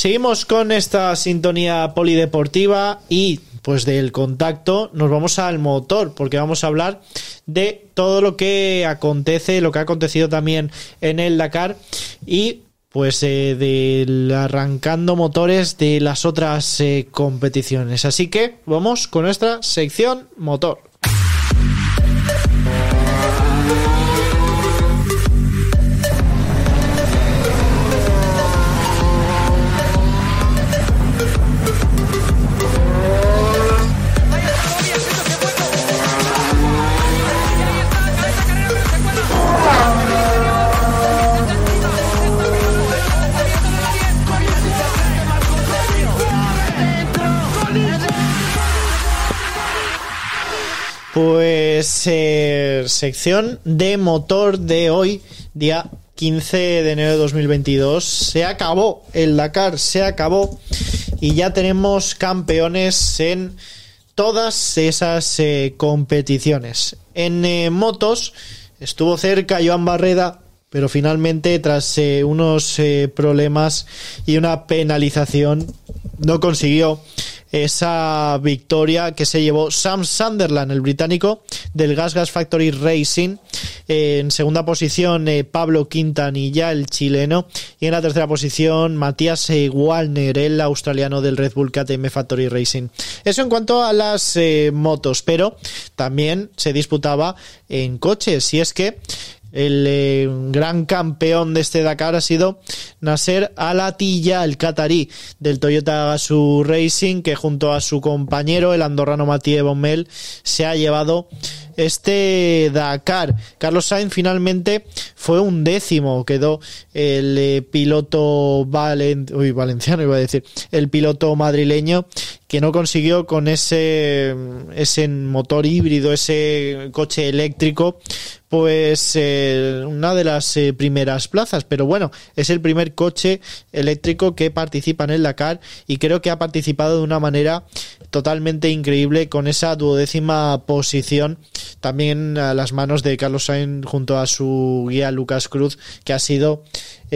Seguimos con esta sintonía polideportiva y pues del contacto nos vamos al motor, porque vamos a hablar de todo lo que acontece, lo que ha acontecido también en el Dakar y pues del arrancando motores de las otras competiciones. Así que vamos con nuestra sección motor. Pues sección de motor de hoy, día 15 de enero de 2022. Se acabó el Dakar, se acabó y ya tenemos campeones en todas esas competiciones. En motos estuvo cerca Joan Barreda, pero finalmente tras unos problemas y una penalización no consiguió esa victoria que se llevó Sam Sunderland, el británico del Gas Factory Racing. En segunda posición Pablo Quintanilla, el chileno, y en la tercera posición Matías Wallner, el australiano del Red Bull KTM Factory Racing. Eso en cuanto a las motos, pero también se disputaba en coches, y es que el gran campeón de este Dakar ha sido Nasser Al-Attiyah, el catarí del Toyota Gazoo Racing, que junto a su compañero, el andorrano Mathieu Bommel, se ha llevado este Dakar. Carlos Sainz finalmente fue 11º, quedó el piloto valenciano, iba a decir, el piloto madrileño, que no consiguió con ese motor híbrido, ese coche eléctrico, pues una de las primeras plazas, pero bueno, es el primer coche eléctrico que participa en el Dakar y creo que ha participado de una manera totalmente increíble con esa 12ª posición, también a las manos de Carlos Sainz junto a su guía Lucas Cruz, que ha sido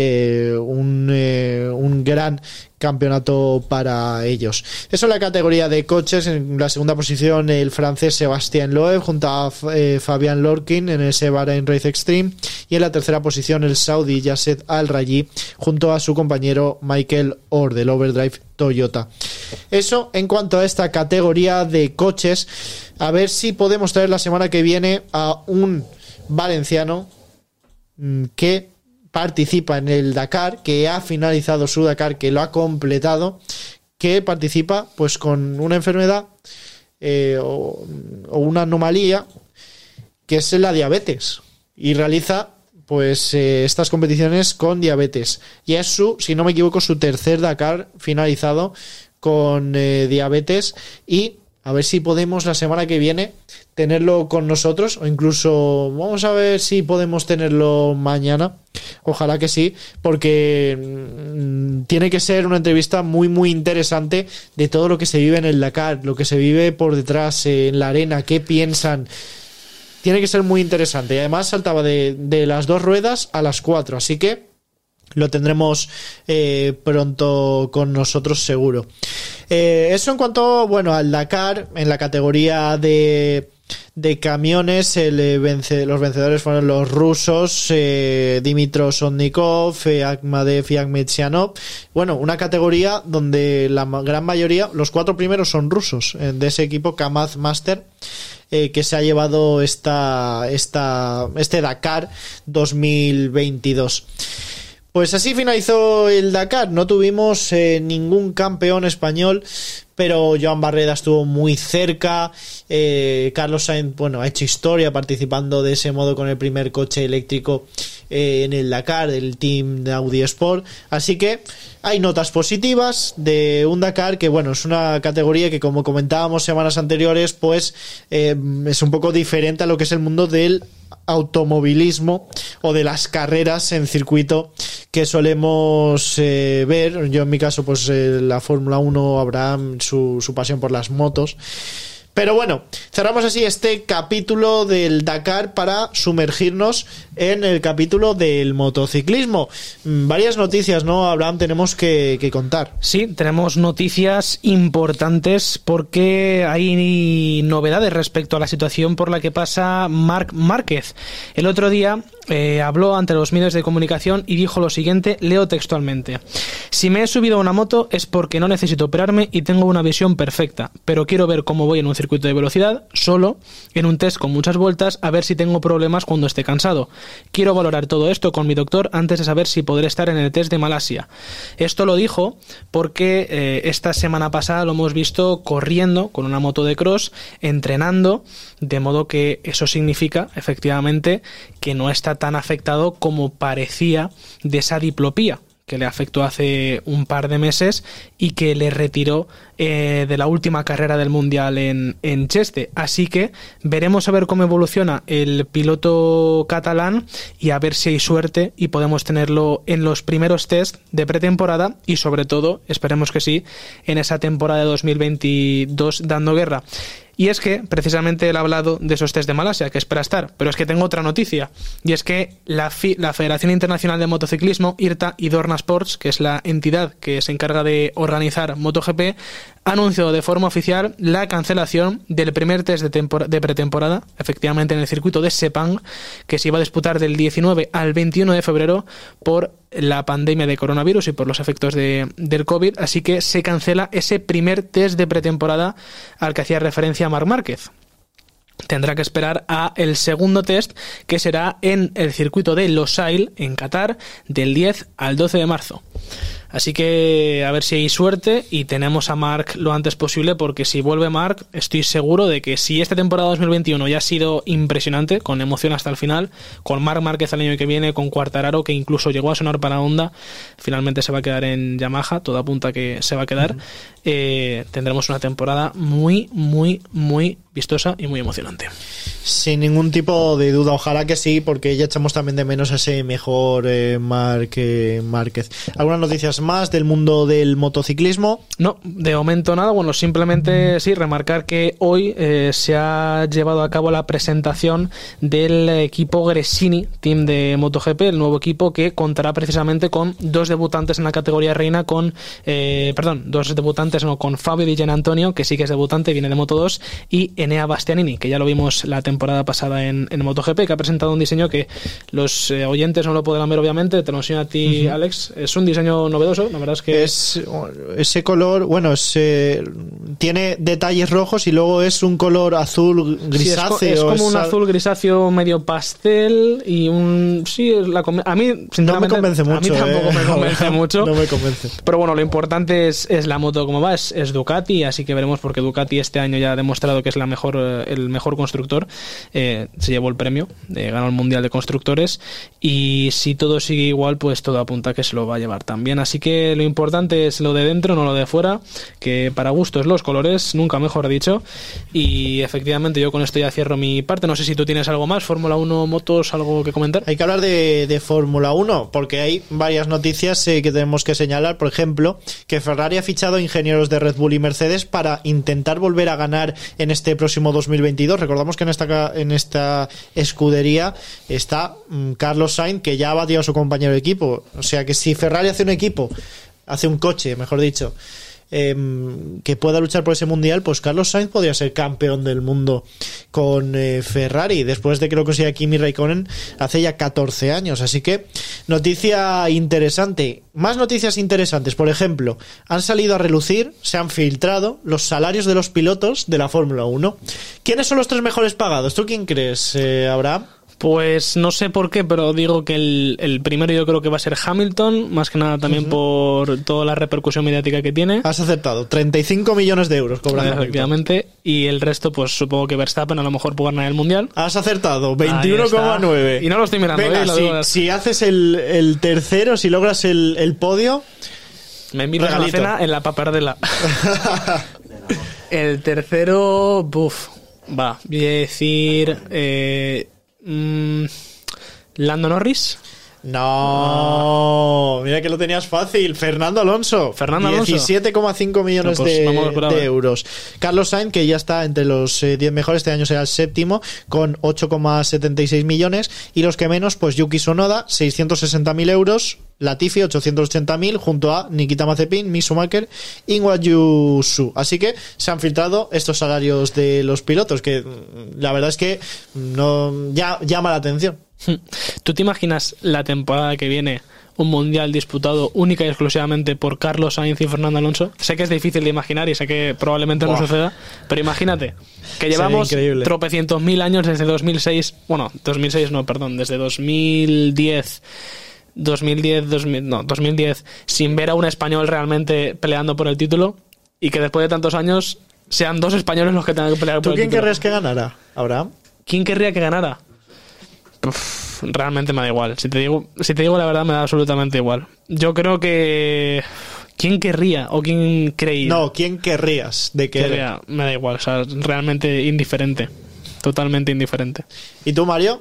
un gran campeonato para ellos. Eso en la categoría de coches. En la segunda posición el francés Sébastien Loeb junto a Fabian Lorkin en ese Bahrain Race Extreme, y en la tercera posición el saudí Yasser Al-Raji junto a su compañero Michael Orr del Overdrive Toyota. Eso en cuanto a esta categoría de coches. A ver si podemos traer la semana que viene a un valenciano que participa en el Dakar, que ha finalizado su Dakar, que lo ha completado, que participa pues con una enfermedad o una anomalía que es la diabetes, y realiza pues estas competiciones con diabetes, y es si no me equivoco, su tercer Dakar finalizado con diabetes, y a ver si podemos la semana que viene tenerlo con nosotros, o incluso vamos a ver si podemos tenerlo mañana. Ojalá que sí, porque tiene que ser una entrevista muy muy interesante de todo lo que se vive en el Dakar, lo que se vive por detrás, en la arena, qué piensan. Tiene que ser muy interesante, y además saltaba de las 2 ruedas a las 4, así que lo tendremos pronto con nosotros seguro. Eso en cuanto, bueno, al Dakar. En la categoría de camiones, los vencedores fueron los rusos, Dimitro Sotnikov, Akhmadev y Akhmedsianov. Bueno, una categoría donde la gran mayoría, los 4 primeros son rusos, de ese equipo Kamaz Master, que se ha llevado este Dakar 2022. Pues así finalizó el Dakar. No tuvimos ningún campeón español, pero Joan Barreda estuvo muy cerca. Carlos Sainz, bueno, ha hecho historia participando de ese modo con el primer coche eléctrico en el Dakar del team de Audi Sport. Así que hay notas positivas de un Dakar que, bueno, es una categoría que, como comentábamos semanas anteriores, pues es un poco diferente a lo que es el mundo del automovilismo o de las carreras en circuito que solemos ver. Yo en mi caso pues la Fórmula 1, Abraham su pasión por las motos, Pero bueno, cerramos así este capítulo del Dakar para sumergirnos en el capítulo del motociclismo. Varias noticias, ¿no, Abraham? Tenemos que contar. Sí, tenemos noticias importantes porque hay novedades respecto a la situación por la que pasa Marc Márquez. El otro día habló ante los medios de comunicación y dijo lo siguiente, leo textualmente: si me he subido a una moto es porque no necesito operarme y tengo una visión perfecta, pero quiero ver cómo voy en un circuito de velocidad, solo, en un test con muchas vueltas, a ver si tengo problemas cuando esté cansado. Quiero valorar todo esto con mi doctor antes de saber si podré estar en el test de Malasia. Esto lo dijo porque esta semana pasada lo hemos visto corriendo con una moto de cross, entrenando, de modo que eso significa, efectivamente, que no está tan afectado como parecía de esa diplopía que le afectó hace un par de meses y que le retiró de la última carrera del Mundial en Cheste. Así que veremos a ver cómo evoluciona el piloto catalán y a ver si hay suerte y podemos tenerlo en los primeros test de pretemporada y sobre todo, esperemos que sí, en esa temporada de 2022 dando guerra. Y es que, precisamente, él ha hablado de esos test de Malasia, que espera estar. Pero es que tengo otra noticia. Y es que la Federación Internacional de Motociclismo, IRTA y Dorna Sports, que es la entidad que se encarga de organizar MotoGP, ha anunciado de forma oficial la cancelación del primer test de pretemporada, efectivamente en el circuito de Sepang, que se iba a disputar del 19 al 21 de febrero por la pandemia de coronavirus y por los efectos del COVID, así que se cancela ese primer test de pretemporada al que hacía referencia Marc Márquez. Tendrá que esperar a el segundo test, que será en el circuito de Losail, en Qatar, del 10 al 12 de marzo. Así que a ver si hay suerte y tenemos a Marc lo antes posible, porque si vuelve Marc, estoy seguro de que si esta temporada 2021 ya ha sido impresionante, con emoción hasta el final, con Marc Márquez el año que viene, con Quartararo, que incluso llegó a sonar para Honda, finalmente se va a quedar en Yamaha, todo apunta que se va a quedar, tendremos una temporada muy, muy, muy vistosa y muy emocionante. Sin ningún tipo de duda, ojalá que sí, porque ya echamos también de menos a ese mejor Marc Márquez. ¿Algunas noticias más del mundo del motociclismo? No, de momento nada. Bueno, simplemente sí, remarcar que hoy se ha llevado a cabo la presentación del equipo Gresini, team de MotoGP, el nuevo equipo que contará precisamente con dos debutantes en la categoría reina, con Fabio Di Giannantonio, que sí que es debutante, viene de Moto2, y Enea Bastianini, que ya lo vimos la temporada pasada en MotoGP, que ha presentado un diseño que los oyentes no lo podrán ver, obviamente, te lo enseño a ti, Alex. Es un diseño novedoso, la verdad es que es ese color, bueno, tiene detalles rojos y luego es un color azul grisáceo. Sí, es como un azul grisáceo medio pastel y un... Sí, a mí, sinceramente, no me convence mucho. A mí tampoco me convence mucho. No me convence. Pero bueno, lo importante es la moto como va, es Ducati, así que veremos, porque Ducati este año ya ha demostrado que es el mejor constructor. Se llevó el premio, ganó el Mundial de Constructores, y si todo sigue igual, pues todo apunta que se lo va a llevar también. Así que lo importante es lo de dentro, no lo de fuera, que para gustos los colores, nunca mejor dicho. Y efectivamente yo con esto ya cierro mi parte. No sé si tú tienes algo más, Fórmula 1, motos, algo que comentar. Hay que hablar de Fórmula 1, porque hay varias noticias que tenemos que señalar. Por ejemplo, que Ferrari ha fichado ingenieros de Red Bull y Mercedes para intentar volver a ganar en este próximo 2022. Recordamos que en esta escudería está Carlos Sainz, que ya ha batido a su compañero de equipo. O sea que si Ferrari hace un coche, mejor dicho, que pueda luchar por ese mundial, pues Carlos Sainz podría ser campeón del mundo con Ferrari, después de que lo consiga Kimi Raikkonen hace ya 14 años. Así que noticia interesante. Más noticias interesantes, por ejemplo, han salido a relucir, se han filtrado los salarios de los pilotos de la Fórmula 1. ¿Quiénes son los tres mejores pagados? ¿Tú quién crees, Abraham? Pues no sé por qué, pero digo que el primero yo creo que va a ser Hamilton, más que nada también por toda la repercusión mediática que tiene. Has acertado, 35 millones de euros cobra Hamilton. Efectivamente, y el resto pues supongo que Verstappen a lo mejor puede ganar el Mundial. Has acertado, 21,9. Y no lo estoy mirando. Venga, si haces el tercero, si logras el podio, me invitas a la cena en la papardela. El tercero, voy a decir... Lando Norris. No, mira que lo tenías fácil. Fernando Alonso. 17,5 millones de euros. Carlos Sainz, que ya está entre los 10 mejores, este año será el séptimo, con 8,76 millones. Y los que menos, pues Yuki Tsunoda, 660.000 euros. Latifi, 880.000, junto a Nikita Mazepin, Mick Schumacher, Inwa Yusu. Así que se han filtrado estos salarios de los pilotos, que la verdad es que no llama la atención. ¿Tú te imaginas la temporada que viene un mundial disputado única y exclusivamente por Carlos Sainz y Fernando Alonso? Sé que es difícil de imaginar y sé que probablemente no suceda, pero imagínate que llevamos tropecientos mil años desde 2006, bueno, 2006 no, perdón, desde 2010 sin ver a un español realmente peleando por el título, y que después de tantos años sean dos españoles los que tengan que pelear por el título. ¿Tú quién querrías que ganara, Abraham? ¿Quién querría que ganara? Realmente me da igual. Si te digo la verdad, me da absolutamente igual. Yo creo que... ¿Quién querría o quién creía? No, ¿quién querrías de que me da igual, o sea, realmente indiferente. Totalmente indiferente. ¿Y tú, Mario?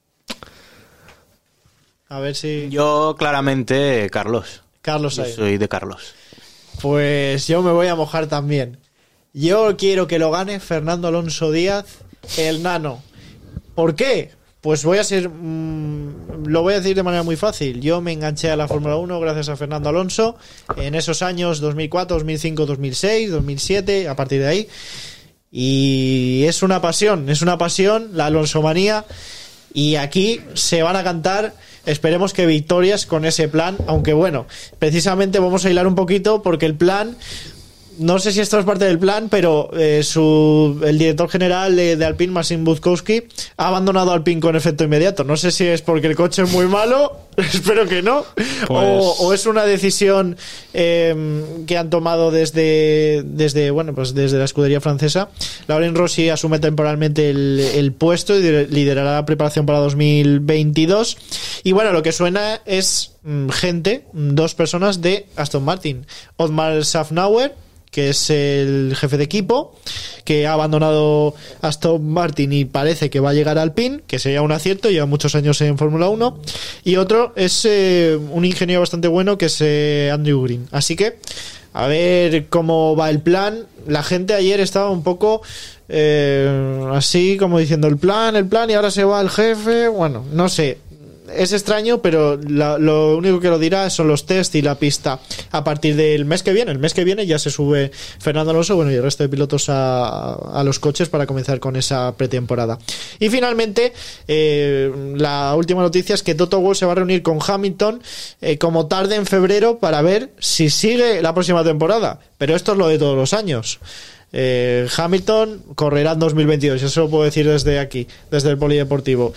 A ver si... Yo, claramente, Carlos. Carlos Yo soy de Carlos. Pues yo me voy a mojar también. Yo quiero que lo gane Fernando Alonso Díaz, el nano. ¿Por qué? Pues lo voy a decir de manera muy fácil. Yo me enganché a la Fórmula 1 gracias a Fernando Alonso en esos años 2004, 2005, 2006, 2007, a partir de ahí. Y es una pasión, la Alonsomanía. Y aquí se van a cantar, esperemos que victorias con ese plan, aunque bueno, precisamente vamos a hilar un poquito porque el plan... No sé si esto es parte del plan, pero el director general de Alpine, Maxim Budkowski, ha abandonado Alpine con efecto inmediato. No sé si es porque el coche es muy malo, espero que no, o es una decisión que han tomado desde la escudería francesa. Laurent Rossi asume temporalmente el puesto y liderará la preparación para 2022. Y bueno, lo que suena es dos personas de Aston Martin. Otmar Szafnauer, que es el jefe de equipo, que ha abandonado Aston Martin y parece que va a llegar a Alpine, que sería un acierto, lleva muchos años en Fórmula 1. Y otro es un ingeniero bastante bueno, que es Andrew Green. Así que a ver cómo va el plan. La gente ayer estaba un poco así como diciendo el plan, y ahora se va el jefe. Bueno, no sé. Es extraño, pero lo único que lo dirá son los test y la pista a partir del mes que viene. El mes que viene ya se sube Fernando Alonso, y el resto de pilotos a los coches para comenzar con esa pretemporada. Y finalmente, la última noticia es que Toto Wolff se va a reunir con Hamilton como tarde en febrero para ver si sigue la próxima temporada. Pero esto es lo de todos los años. Hamilton correrá en 2022, eso lo puedo decir desde aquí, desde el polideportivo.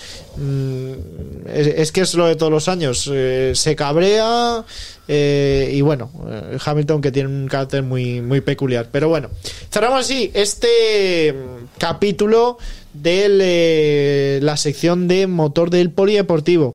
Es que es lo de todos los años, se cabrea y bueno, Hamilton, que tiene un carácter muy, muy peculiar. Pero bueno, cerramos así este capítulo de la sección de motor del polideportivo.